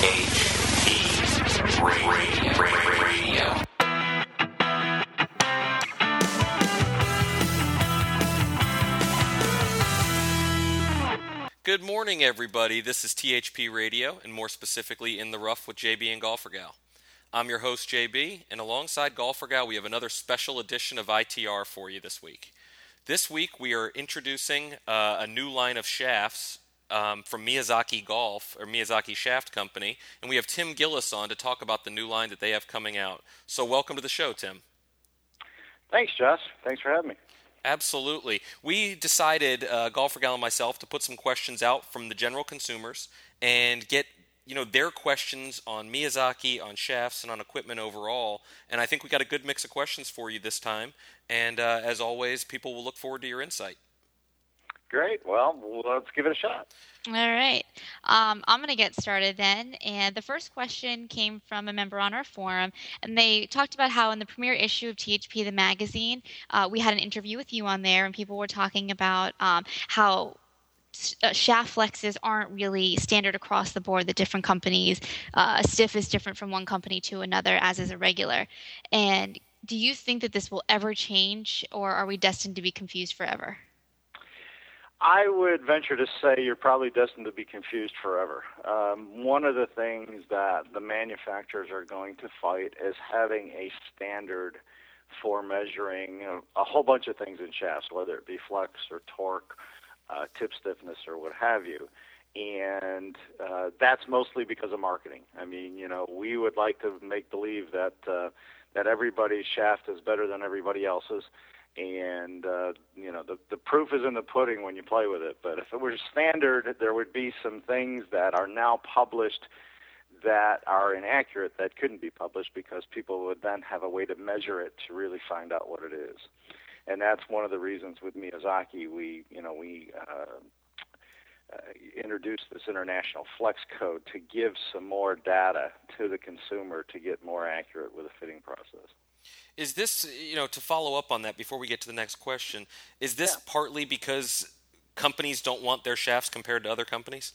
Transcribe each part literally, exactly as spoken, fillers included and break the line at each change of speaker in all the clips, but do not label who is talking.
H P Radio.
Good morning, everybody. This is T H P Radio, and more specifically, In the Rough with J B and Golfer Gal. I'm your host, J B, and alongside Golfer Gal, we have another special edition of I T R for you this week. This week, we are introducing uh, a new line of shafts um, from Miyazaki Golf, or Miyazaki Shaft Company, and we have Tim Gillis on to talk about the new line that they have coming out. So welcome to the show, Tim.
Thanks, Josh. Thanks for having me.
Absolutely. We decided, uh, Golfer Gal and myself, to put some questions out from the general consumers and get, you know, their questions on Miyazaki, on shafts, and on equipment overall. And I think we got a good mix of questions for you this time. And uh, as always, people will look forward to your insight.
Great. Well, let's give it a shot.
All right. Um, I'm going to get started then. And the first question came from a member on our forum. And they talked about how in the premiere issue of T H P, the magazine, uh, we had an interview with you on there. And people were talking about um, how uh, shaft flexes aren't really standard across the board. The different companies, uh, a stiff is different from one company to another, as is a regular. And do you think that this will ever change, or are we destined to be confused forever?
I would venture to say you're probably destined to be confused forever. Um, one of the things that the manufacturers are going to fight is having a standard for measuring a, a whole bunch of things in shafts, whether it be flex or torque, uh, tip stiffness, or what have you. And uh, that's mostly because of marketing. I mean, you know, we would like to make believe that uh, that everybody's shaft is better than everybody else's. And, uh, you know, the, the proof is in the pudding when you play with it. But if it were standard, there would be some things that are now published that are inaccurate that couldn't be published because people would then have a way to measure it to really find out what it is. And that's one of the reasons with Miyazaki we, you know, we uh, uh, introduced this international flex code to give some more data to the consumer to get more accurate with the fitting process.
Is this, you know, to follow up on that before we get to the next question, is this
yeah.
partly because companies don't want their shafts compared to other companies?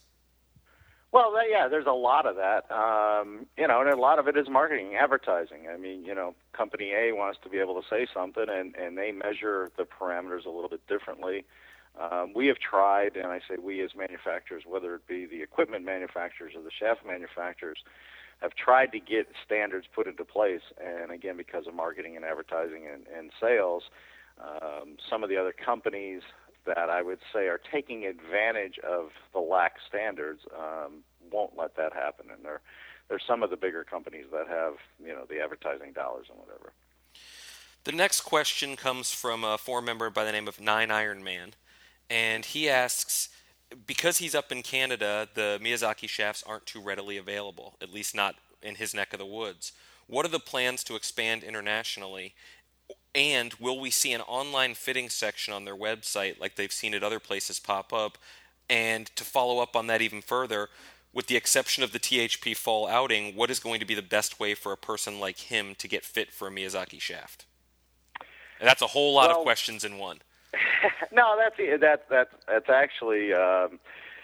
Well, yeah, there's a lot of that, um, you know, and a lot of it is marketing, advertising. I mean, you know, company A wants to be able to say something, and, and they measure the parameters a little bit differently. Um, we have tried, and I say we as manufacturers, whether it be the equipment manufacturers or the shaft manufacturers, have tried to get standards put into place, and again, because of marketing and advertising and, and sales, um, some of the other companies that I would say are taking advantage of the lax standards um, won't let that happen. And there, there's some of the bigger companies that have, you know, the advertising dollars and whatever.
The next question comes from a forum member by the name of Nine Iron Man, and he asks, because he's up in Canada, the Miyazaki shafts aren't too readily available, at least not in his neck of the woods. What are the plans to expand internationally? And will we see an online fitting section on their website like they've seen at other places pop up? And to follow up on that even further, with the exception of the T H P fall outing, what is going to be the best way for a person like him to get fit for a Miyazaki shaft? And that's a whole lot
well,
of questions in one.
No, that's that that's that's actually um,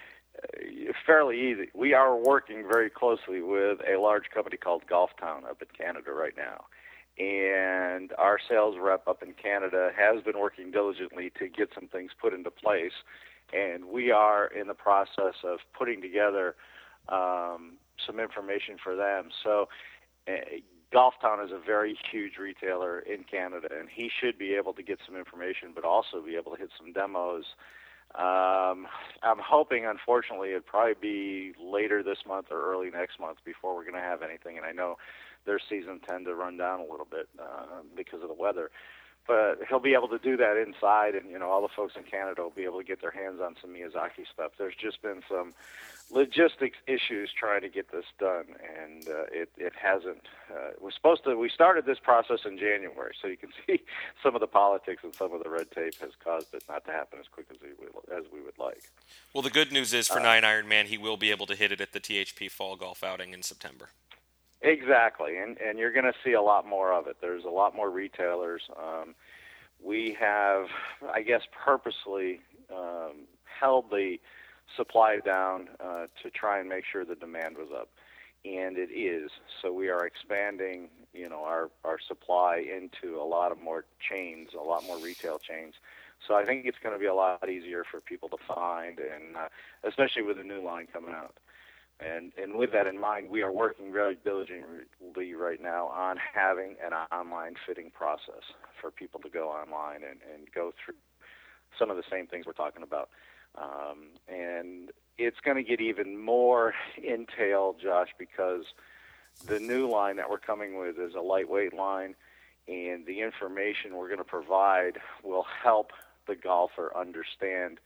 fairly easy. We are working very closely with a large company called Golf Town up in Canada right now, and our sales rep up in Canada has been working diligently to get some things put into place, and we are in the process of putting together um, some information for them. So. Uh, Golf Town is a very huge retailer in Canada, and he should be able to get some information, but also be able to hit some demos. Um, I'm hoping, unfortunately, it'd probably be later this month or early next month before we're going to have anything. And I know their seasons tend to run down a little bit uh, because of the weather. But he'll be able to do that inside, and, you know, all the folks in Canada will be able to get their hands on some Miyazaki stuff. There's just been some logistics issues trying to get this done, and uh, it, it hasn't. Uh, we're supposed to, we started this process in January, so you can see some of the politics and some of the red tape has caused it not to happen as quick as we would, as we would like.
Well, the good news is for uh, Nine Iron Man, he will be able to hit it at the T H P Fall Golf Outing in September.
Exactly, and and you're going to see a lot more of it. There's a lot more retailers. Um, we have, I guess, purposely um, held the supply down uh, to try and make sure the demand was up. and it is. So we are expanding, you know, our, our supply into a lot of more chains, a lot more retail chains. So I think it's going to be a lot easier for people to find, and uh, especially with the new line coming out. And and with that in mind, we are working very diligently right now on having an online fitting process for people to go online and, and go through some of the same things we're talking about. Um, and it's going to get even more entail, Josh, because the new line that we're coming with is a lightweight line, and the information we're going to provide will help the golfer understand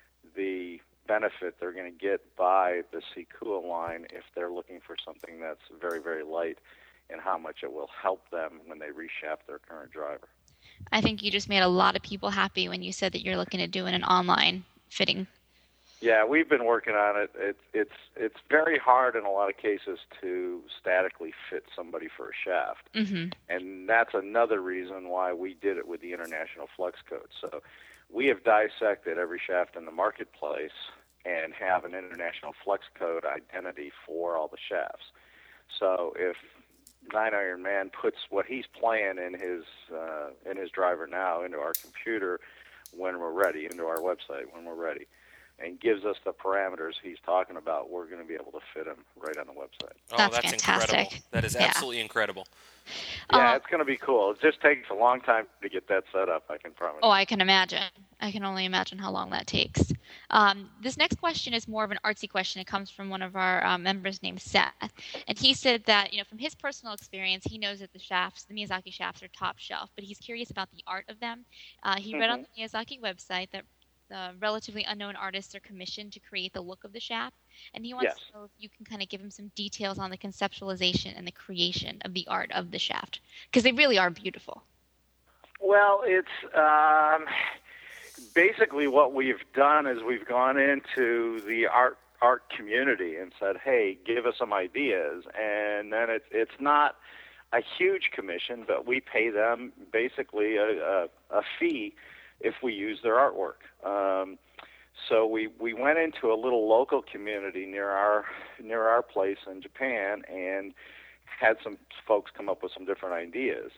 the benefit they're going to get by the Sikua line if they're looking for something that's very, very light, and how much it will help them when they reshaft their current driver.
I think you just made a lot of people happy when you said that you're looking at doing an online fitting.
Yeah, we've been working on it. It it's it's very hard in a lot of cases to statically fit somebody for a shaft,
Mm-hmm.
and that's another reason why we did it with the International Flux Code. So we have dissected every shaft in the marketplace and have an International Flux Code identity for all the shafts. So if Nine Iron Man puts what he's playing in his uh, in his driver now into our computer when we're ready, into our website when we're ready, and gives us the parameters he's talking about, we're going to be able to fit him right on the website.
Oh,
That's
that's
fantastic.
incredible. That is
Yeah.
absolutely incredible.
Yeah,
Uh,
it's going to be cool. It just takes a long time to get that set up, I can promise.
Oh, I can imagine. I can only imagine how long that takes. Um, this next question is more of an artsy question. It comes from one of our uh, members named Seth. And he said that, you know, from his personal experience, he knows that the shafts, the Miyazaki shafts, are top shelf, but he's curious about the art of them. Uh, he read on the Miyazaki website that uh, relatively unknown artists are commissioned to create the look of the shaft. And he wants
Yes.
to know if you can kind of give him some details on the conceptualization and the creation of the art of the shaft, because they really are beautiful.
Well, it's um, basically what we've done is we've gone into the art art community and said, "Hey, give us some ideas," and then it's it's not a huge commission, but we pay them basically a, a, a fee if we use their artwork. Um, so we, we went into a little local community near our near our place in Japan and had some folks come up with some different ideas.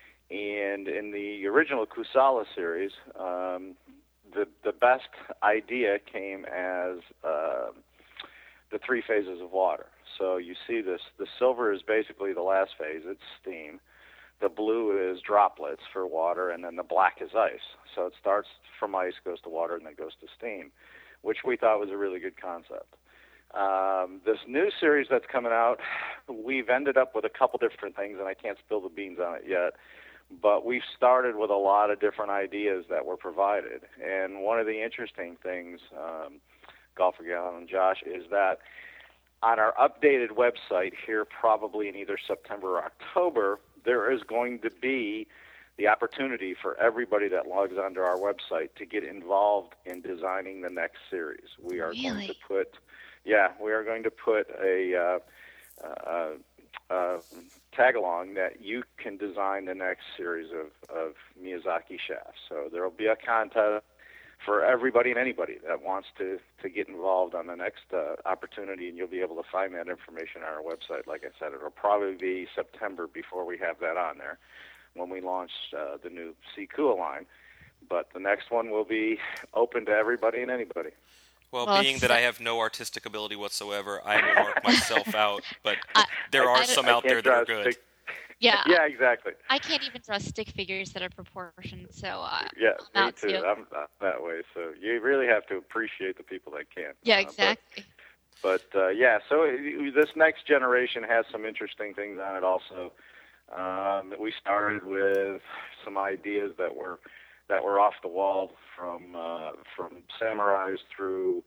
And in the original Kusala series, um, the the best idea came as uh, the three phases of water. So you see this, the silver is basically the last phase, it's steam. The blue is droplets for water, and then the black is ice. So it starts from ice, goes to water, and then goes to steam, which we thought was a really good concept. Um, this new series that's coming out, we've ended up with a couple different things, and I can't spill the beans on it yet, but we've started with a lot of different ideas that were provided. And one of the interesting things, um, Golfer Gal and Josh, is that on our updated website here, probably in either September or October, there is going to be the opportunity for everybody that logs onto our website to get involved in designing the next series. We are
Really?
going to put, yeah, we are going to put a uh, uh, uh, tag along that you can design the next series of, of Miyazaki shafts. So there will be a contest for everybody and anybody that wants to, to get involved on the next uh, opportunity, and you'll be able to find that information on our website. Like I said, it'll probably be September before we have that on there when we launch uh, the new Sikua line. But the next one will be open to everybody and anybody.
Well,
Well,
being
it's-
that I have no artistic ability whatsoever, I will mark myself out. But
I-
there
I-
are
I-
some
I
out
can't
there that are
draw a
good.
stick-
Yeah,
Yeah, exactly.
I can't even draw stick figures that are proportioned, so uh,
Yeah,
I'm
me
out
too.
too.
I'm not that way. So you really have to appreciate the people that can.
Yeah,
Uh, but-
exactly.
But uh, yeah, so it, this next generation has some interesting things on it also. Um, we started with some ideas that were that were off the wall, from uh, from samurais through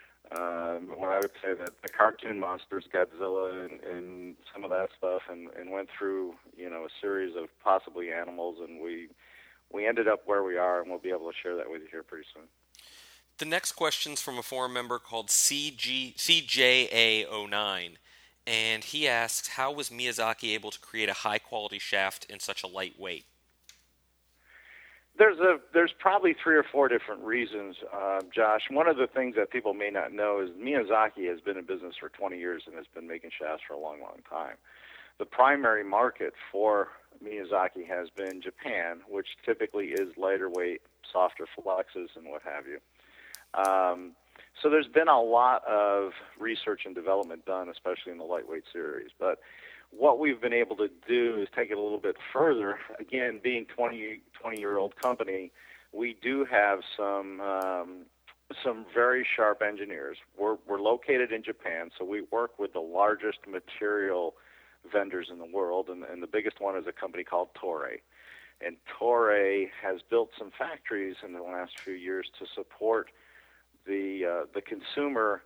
um, what I would say that the cartoon monsters, Godzilla, and, and some of that stuff, and, and went through you know a series of possibly animals, and we we ended up where we are, and we'll be able to share that with you here pretty soon.
The next question's from a forum member called C G, C J A zero nine, and he asks, how was Miyazaki able to create a high-quality shaft in such a light weight?
There's a there's probably three or four different reasons, uh, Josh. One of the things that people may not know is Miyazaki has been in business for twenty years and has been making shafts for a long, long time. The primary market for Miyazaki has been Japan, which typically is lighter weight, softer flexes, and what have you. Um, so there's been a lot of research and development done, especially in the lightweight series. But what we've been able to do is take it a little bit further. Again, being twenty, twenty-year-old company, we do have some um, some very sharp engineers. We're, we're located in Japan, so we work with the largest material vendors in the world, and, and the biggest one is a company called Toray. And Toray has built some factories in the last few years to support the uh, the consumer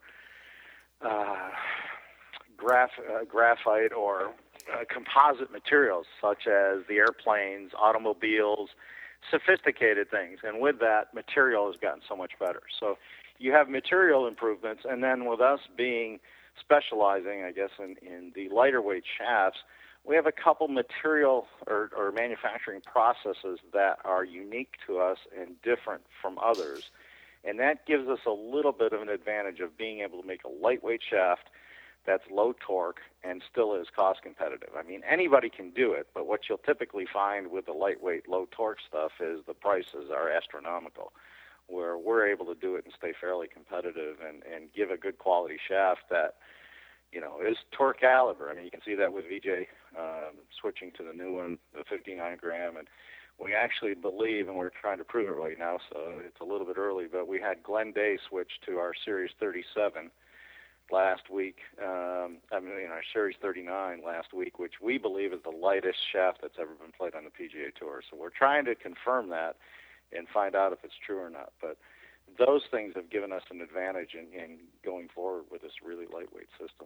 uh, graph, uh, graphite or uh, composite materials, such as the airplanes, automobiles, sophisticated things. And with that, material has gotten so much better. So you have material improvements, and then with us being specializing, I guess, in, in the lighter weight shafts, we have a couple material or, or manufacturing processes that are unique to us and different from others. And that gives us a little bit of an advantage of being able to make a lightweight shaft that's low torque and still is cost competitive. I mean, anybody can do it, but what you'll typically find with the lightweight, low torque stuff is the prices are astronomical, where we're able to do it and stay fairly competitive and, and give a good quality shaft that, you know, is torque caliber. I mean, you can see that with V J um, switching to the new one, the fifty-nine gram, and we actually believe, and we're trying to prove it right now, so it's a little bit early, but we had Glenn Day switch to our Series thirty-seven last week, um, I mean, in our Series thirty-nine last week, which we believe is the lightest shaft that's ever been played on the P G A Tour. So we're trying to confirm that and find out if it's true or not. But those things have given us an advantage in, in going forward with this really lightweight system.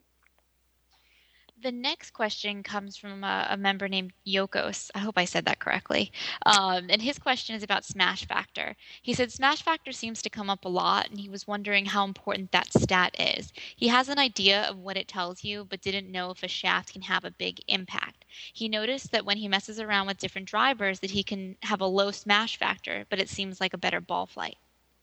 The next question comes from a, a member named Yokos. I hope I said that correctly. Um, and his question is about smash factor. He said smash factor seems to come up a lot, and he was wondering how important that stat is. He has an idea of what it tells you, but didn't know if a shaft can have a big impact. He noticed that when he messes around with different drivers that he can have a low smash factor, but it seems like a better ball flight.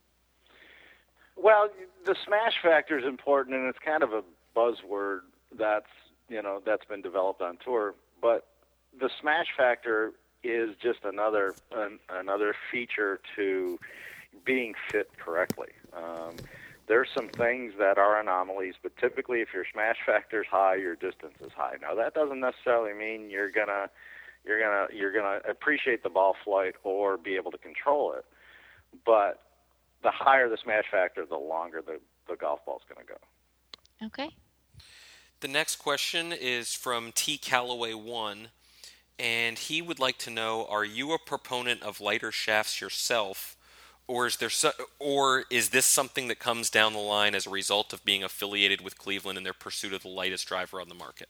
Well, the smash factor is important, and it's kind of a buzzword that's you know, that's been developed on tour, but the smash factor is just another an, another feature to being fit correctly. Um, there's some things that are anomalies, but typically if your smash factor is high, your distance is high. Now that doesn't necessarily mean you're gonna you're gonna you're gonna appreciate the ball flight or be able to control it, but the higher the smash factor, the longer the, the golf ball's gonna go.
Okay.
The next question is from T. Calloway one, and he would like to know, are you a proponent of lighter shafts yourself, or is there so, or is this something that comes down the line as a result of being affiliated with Cleveland in their pursuit of the lightest driver on the market?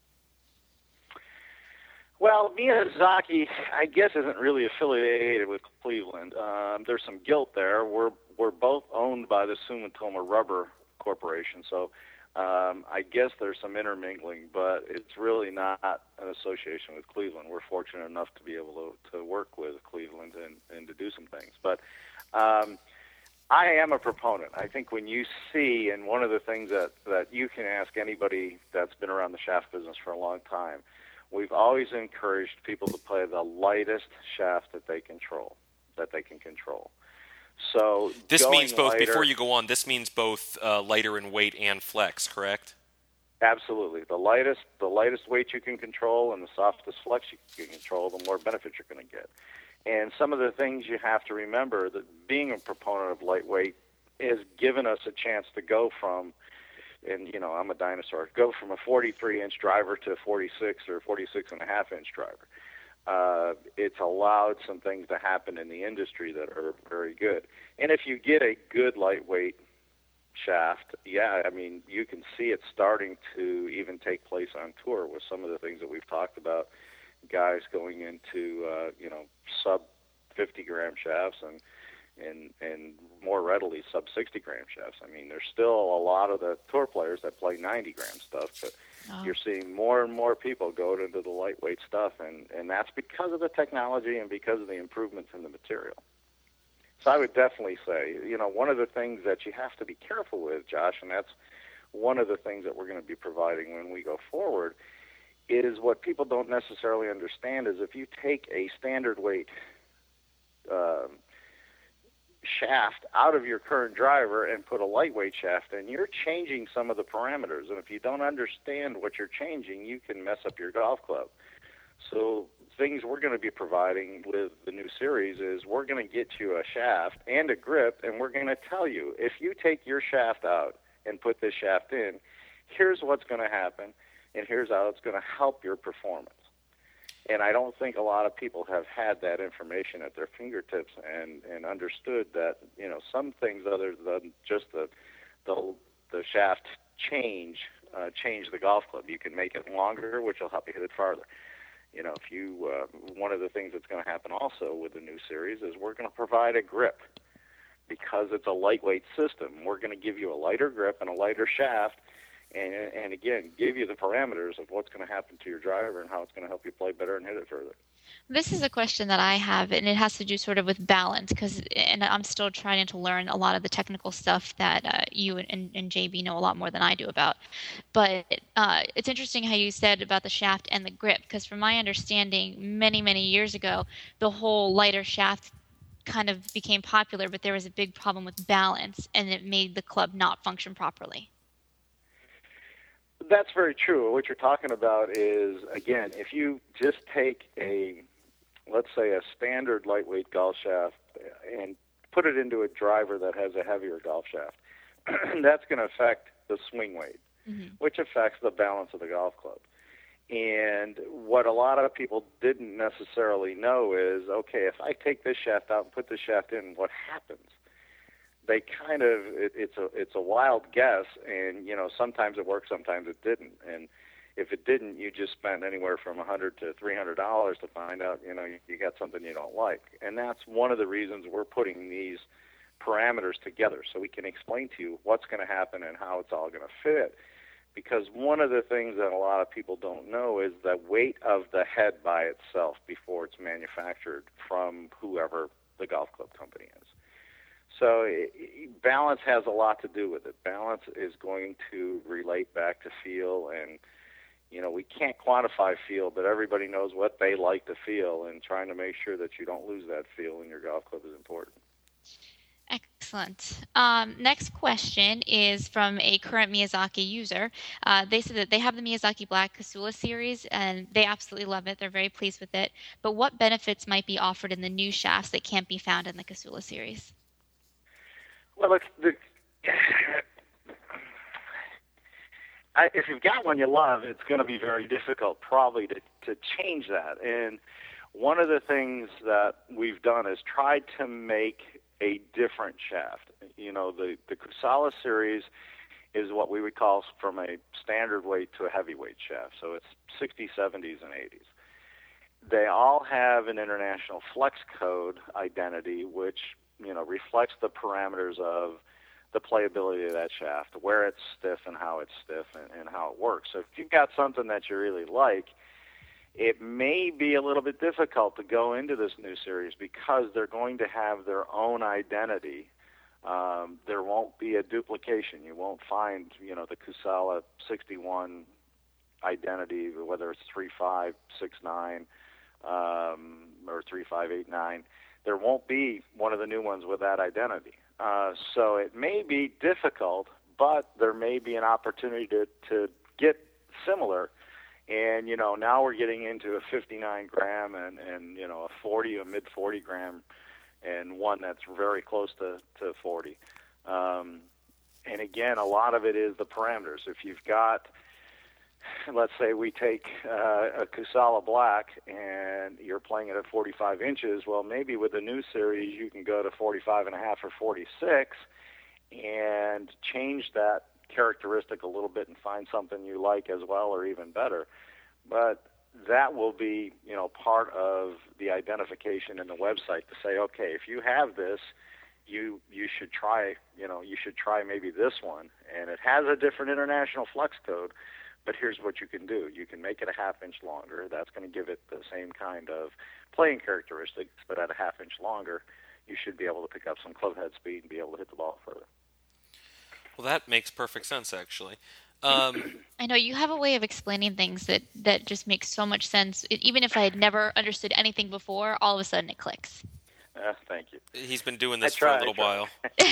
Well, Miyazaki, I guess, isn't really affiliated with Cleveland. Um, there's some guilt there. We're we're both owned by the Sumitomo Rubber Corporation, so Um, I guess there's some intermingling, but it's really not an association with Cleveland. We're fortunate enough to be able to, to work with Cleveland and, and to do some things. But um, I am a proponent. I think when you see, and one of the things that, that you can ask anybody that's been around the shaft business for a long time, we've always encouraged people to play the lightest shaft that they control, that they can control. So
this means both,
lighter,
before you go on, this means both uh, lighter in weight and flex, correct?
Absolutely. The lightest the lightest weight you can control and the softest flex you can control, the more benefit you're going to get. And some of the things you have to remember, that being a proponent of lightweight has given us a chance to go from, and you know, I'm a dinosaur, go from a forty-three inch driver to a forty-six or forty-six and a half inch driver. Uh, it's allowed some things to happen in the industry that are very good. And if you get a good lightweight shaft, yeah, I mean, you can see it starting to even take place on tour with some of the things that we've talked about, guys going into, uh, you know, sub fifty gram shafts and, and and more readily sub sixty gram shafts. I mean, there's still a lot of the tour players that play ninety gram stuff, but oh. you're seeing more and more people go into the lightweight stuff, and, and that's because of the technology and because of the improvements in the material. So I would definitely say, you know, one of the things that you have to be careful with, Josh, and that's one of the things that we're going to be providing when we go forward, is what people don't necessarily understand is if you take a standard weight um, shaft out of your current driver and put a lightweight shaft in, you're changing some of the parameters. And if you don't understand what you're changing, you can mess up your golf club. So things we're going to be providing with the new series is we're going to get you a shaft and a grip, and we're going to tell you, if you take your shaft out and put this shaft in, here's what's going to happen, and here's how it's going to help your performance. And I don't think a lot of people have had that information at their fingertips and, and understood that, you know, some things other than just the the, the shaft change, uh, change the golf club. You can make it longer, which will help you hit it farther. You know, if you, uh, one of the things that's going to happen also with the new series is we're going to provide a grip because it's a lightweight system. We're going to give you a lighter grip and a lighter shaft, and, and again, give you the parameters of what's going to happen to your driver and how it's going to help you play better and hit it further.
This is a question that I have, and it has to do sort of with balance, because and I'm still trying to learn a lot of the technical stuff that uh, you and, and J B know a lot more than I do about. But uh, it's interesting how you said about the shaft and the grip, because from my understanding, many, many years ago, the whole lighter shaft kind of became popular, but there was a big problem with balance, and it made the club not function properly.
That's very true. What you're talking about is, again, if you just take a, let's say, a standard lightweight golf shaft and put it into a driver that has a heavier golf shaft, that's going to affect the swing weight, mm-hmm. which affects the balance of the golf club. And what a lot of people didn't necessarily know is, okay, if I take this shaft out and put this shaft in, what happens? They kind of it, it's a it's a wild guess, and you know sometimes it worked, sometimes it didn't. And if it didn't, you just spent anywhere from a hundred to three hundred dollars to find out you know you, you got something you don't like. And that's one of the reasons we're putting these parameters together so we can explain to you what's going to happen and how it's all going to fit. Because one of the things that a lot of people don't know is the weight of the head by itself before it's manufactured from whoever the golf club company is. So it, balance has a lot to do with it. Balance is going to relate back to feel, and you know we can't quantify feel, but everybody knows what they like to feel, and trying to make sure that you don't lose that feel in your golf club is important.
Excellent. Um, next question is from a current Miyazaki user. Uh, they said that they have the Miyazaki Black Kasula series, and they absolutely love it. They're very pleased with it. But what benefits might be offered in the new shafts that can't be found in the Kasula series?
Well, it's the, I, if you've got one you love, it's going to be very difficult probably to, to change that. And one of the things that we've done is tried to make a different shaft. You know, the, the Kusala series is what we would call from a standard weight to a heavyweight shaft. So it's sixties, seventies, and eighties. They all have an international flex code identity, which you know, reflects the parameters of the playability of that shaft, where it's stiff and how it's stiff and, and how it works. So if you've got something that you really like, it may be a little bit difficult to go into this new series because they're going to have their own identity. Um, there won't be a duplication. You won't find, you know, the Kusala sixty-one identity, whether it's three five six nine um, or three five eight nine. There won't be one of the new ones with that identity. Uh, so it may be difficult, but there may be an opportunity to, to get similar. And, you know, now we're getting into a fifty-nine gram and, and you know, a forty, a mid forty gram, and one that's very close to, to forty. Um, and again, a lot of it is the parameters. If you've got, let's say we take uh, a Kusala Black and you're playing it at forty-five inches, well, maybe with the new series you can go to forty-five and a half or forty-six and change that characteristic a little bit and find something you like as well or even better. But that will be, you know, part of the identification in the website to say, okay, if you have this you you should try, you know, you should try maybe this one, and it has a different international flux code, but here's what you can do. You can make it a half inch longer. That's going to give it the same kind of playing characteristics, but at a half inch longer, you should be able to pick up some club head speed and be able to hit the ball further.
Well, that makes perfect sense, actually. Um,
I know you have a way of explaining things that, that just makes so much sense. It, even if I had never understood anything before, all of a sudden it clicks.
Uh, thank you.
He's been doing this
try,
for a little while.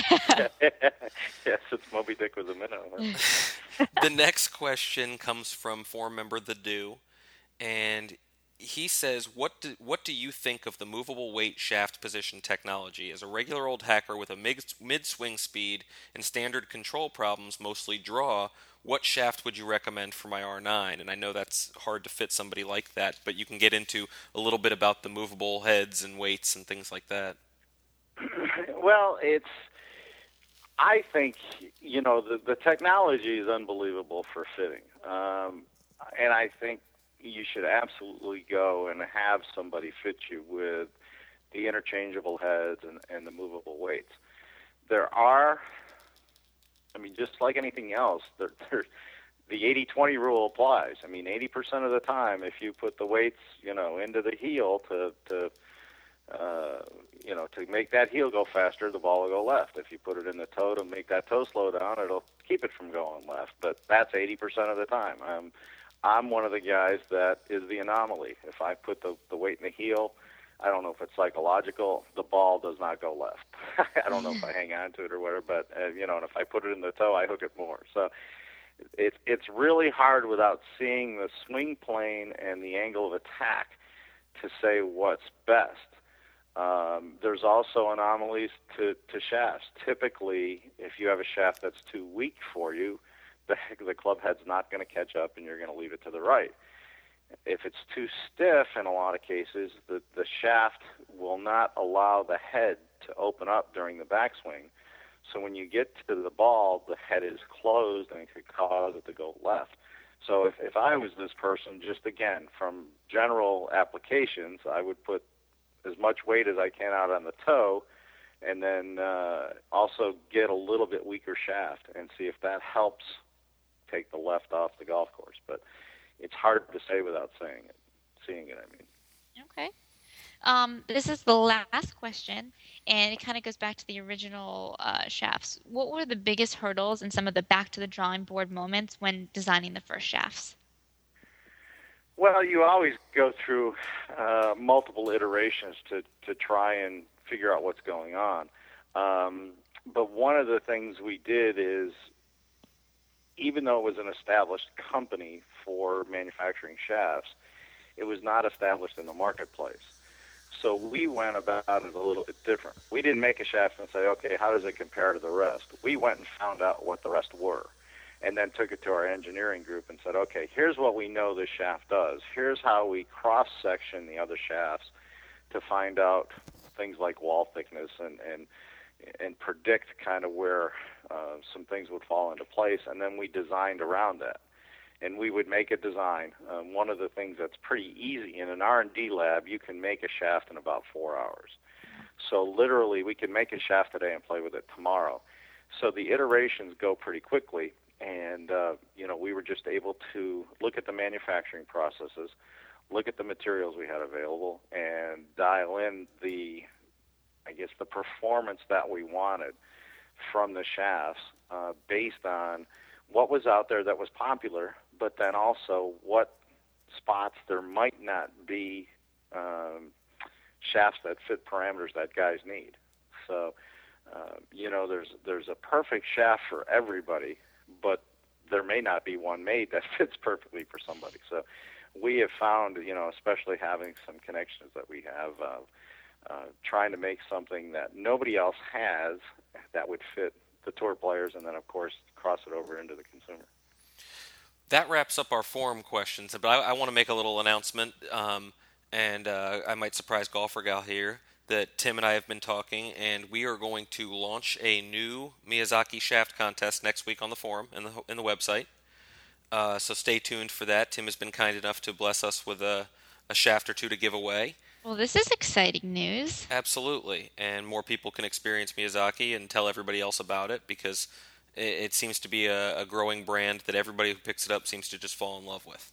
Yes, it's Moby Dick with a minnow.
The next question comes from forum member The Dew, and he says, what do, what do you think of the movable weight shaft position technology? As a regular old hacker with a mid, mid-swing speed and standard control problems, mostly draw, what shaft would you recommend for my R nine? And I know that's hard to fit somebody like that, but you can get into a little bit about the movable heads and weights and things like that.
Well, it's, I think, you know, the, the technology is unbelievable for fitting. Um, and I think you should absolutely go and have somebody fit you with the interchangeable heads and, and the movable weights. There are, I mean, just like anything else, there, there, the eighty twenty rule applies. I mean, eighty percent of the time, if you put the weights, you know, into the heel to, to uh, you know, to make that heel go faster, the ball will go left. If you put it in the toe to make that toe slow down, it'll keep it from going left. But that's eighty percent of the time. Um, I'm one of the guys that is the anomaly. If I put the, the weight in the heel, I don't know if it's psychological, the ball does not go left. I don't know if I hang on to it or whatever, but, uh, you know, and if I put it in the toe, I hook it more. So it, it's really hard without seeing the swing plane and the angle of attack to say what's best. Um, there's also anomalies to, to shafts. Typically, if you have a shaft that's too weak for you, the, the club head's not going to catch up and you're going to leave it to the right. If it's too stiff in a lot of cases, the, the shaft will not allow the head to open up during the backswing. So when you get to the ball, the head is closed and it could cause it to go left. So if, if I was this person, just again, from general applications, I would put as much weight as I can out on the toe and then uh, also get a little bit weaker shaft and see if that helps take the left off the golf course. But it's hard to say without saying it, seeing it, I mean.
Okay. Um, this is the last question, and it kind of goes back to the original uh, shafts. What were the biggest hurdles and some of the back to the drawing board moments when designing the first shafts?
Well, you always go through uh, multiple iterations to, to try and figure out what's going on. Um, but one of the things we did is, even though it was an established company for manufacturing shafts, it was not established in the marketplace. So we went about it a little bit different. We didn't make a shaft and say, okay, how does it compare to the rest? We went and found out what the rest were and then took it to our engineering group and said, okay, here's what we know this shaft does. Here's how we cross-section the other shafts to find out things like wall thickness and, and, and predict kind of where uh, some things would fall into place. And then we designed around that. And we would make a design. Um, one of the things that's pretty easy, in an R and D lab, you can make a shaft in about four hours. So literally, we can make a shaft today and play with it tomorrow. So the iterations go pretty quickly. And, uh, you know, we were just able to look at the manufacturing processes, look at the materials we had available, and dial in the, I guess, the performance that we wanted from the shafts uh, based on what was out there that was popular, but then also what spots there might not be um, shafts that fit parameters that guys need. So, uh, you know, there's there's a perfect shaft for everybody, but there may not be one made that fits perfectly for somebody. So we have found, you know, especially having some connections that we have, uh, uh, trying to make something that nobody else has that would fit the tour players, and then, of course, cross it over into the consumer.
That wraps up our forum questions, but I, I want to make a little announcement, um, and uh, I might surprise Golfer Gal here, that Tim and I have been talking, and we are going to launch a new Miyazaki shaft contest next week on the forum and the, in the website. Uh, so stay tuned for that. Tim has been kind enough to bless us with a, a shaft or two to give away.
Well, this is exciting news.
Absolutely, and more people can experience Miyazaki and tell everybody else about it because it, it seems to be a, a growing brand that everybody who picks it up seems to just fall in love with.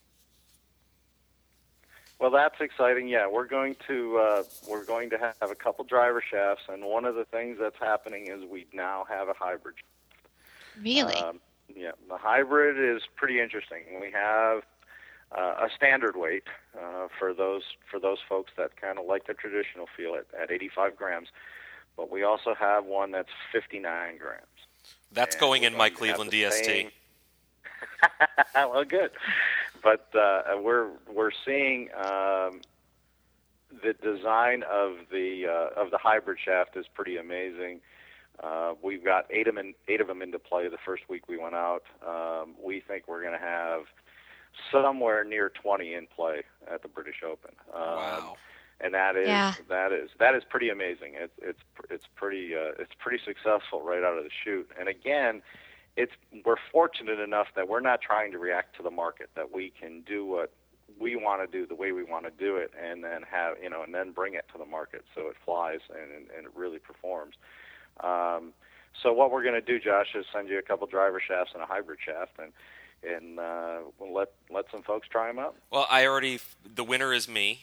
Well, that's exciting. Yeah, we're going to uh, we're going to have a couple driver shafts, and one of the things that's happening is we now have a hybrid.
Really?
Um, yeah, the hybrid is pretty interesting. We have uh, a standard weight uh, for those for those folks that kind of like the traditional feel at, at eighty-five grams, but we also have one that's fifty-nine grams.
That's
And
going
we're
in my
going to have
Cleveland
the
D S T.
same- Well, good, but uh, we're we're seeing um, the design of the uh, of the hybrid shaft is pretty amazing. Uh, we've got eight of them in, eight of them into play the first week we went out. Um, we think we're going to have somewhere near twenty in play at the British Open. Um,
Wow.
And that is
Yeah.
that is that is pretty amazing. It's it's it's pretty uh, it's pretty successful right out of the chute. And again, it's we're fortunate enough that we're not trying to react to the market. That we can do what we want to do the way we want to do it, and then have you know, and then bring it to the market so it flies and and, and it really performs. Um, so what we're going to do, Josh, is send you a couple driver shafts and a hybrid shaft, and and uh, we'll let let some folks try them out.
Well, I already the winner is me.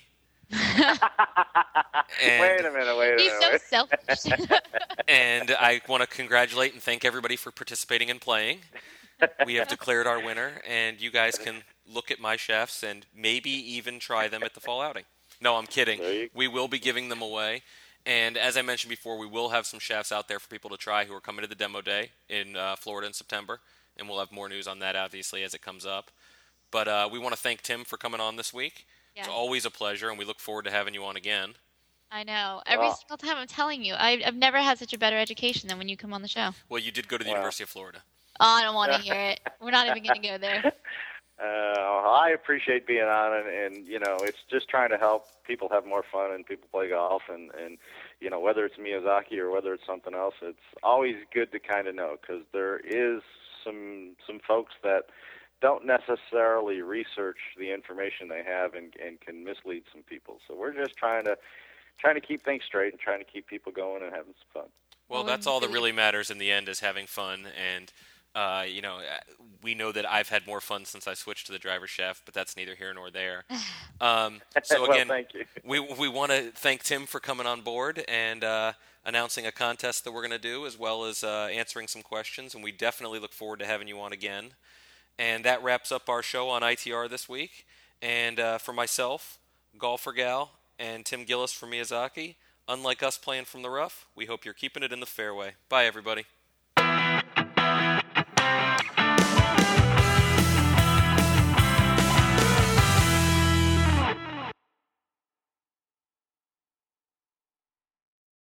Wait a minute, wait a
He's
minute.
so
wait.
selfish.
And I want to congratulate and thank everybody for participating and playing. We have declared our winner, and you guys can look at my shafts and maybe even try them at the fall outing. No, I'm kidding.
There you-
We will be giving them away. And as I mentioned before, we will have some shafts out there for people to try who are coming to the demo day in uh, Florida in September. And we'll have more news on that, obviously, as it comes up. But uh, we want to thank Tim for coming on this week.
Yeah.
It's always a pleasure, and we look forward to having you on again.
I know. Every
Well-
single time I'm telling you, I, I've never had such a better education than when you come on the show.
Well, you did go to the
Wow.
University of Florida.
Oh, I don't want to hear it. We're not even going to go there.
Uh, I appreciate being on, and, and you know, it's just trying to help people have more fun and people play golf, and and you know, whether it's Miyazaki or whether it's something else, it's always good to kind of know, because there is some some folks that don't necessarily research the information they have and and can mislead some people. So we're just trying to trying to keep things straight and trying to keep people going and having some fun.
Well,
Well,
that's all that
really-
really matters in the end is having fun. And, uh, you know, we know that I've had more fun since I switched to the driver shaft, but that's neither here nor there. Um, so,
Well,
again,
thank you.
we, we want to thank Tim for coming on board and uh, announcing a contest that we're going to do, as well as uh, answering some questions. And we definitely look forward to having you on again. And that wraps up our show on I T R this week. And uh, for myself, Golfer Gal, and Tim Gillis from Miyazaki, unlike us playing from the rough, we hope you're keeping it in the fairway. Bye, everybody.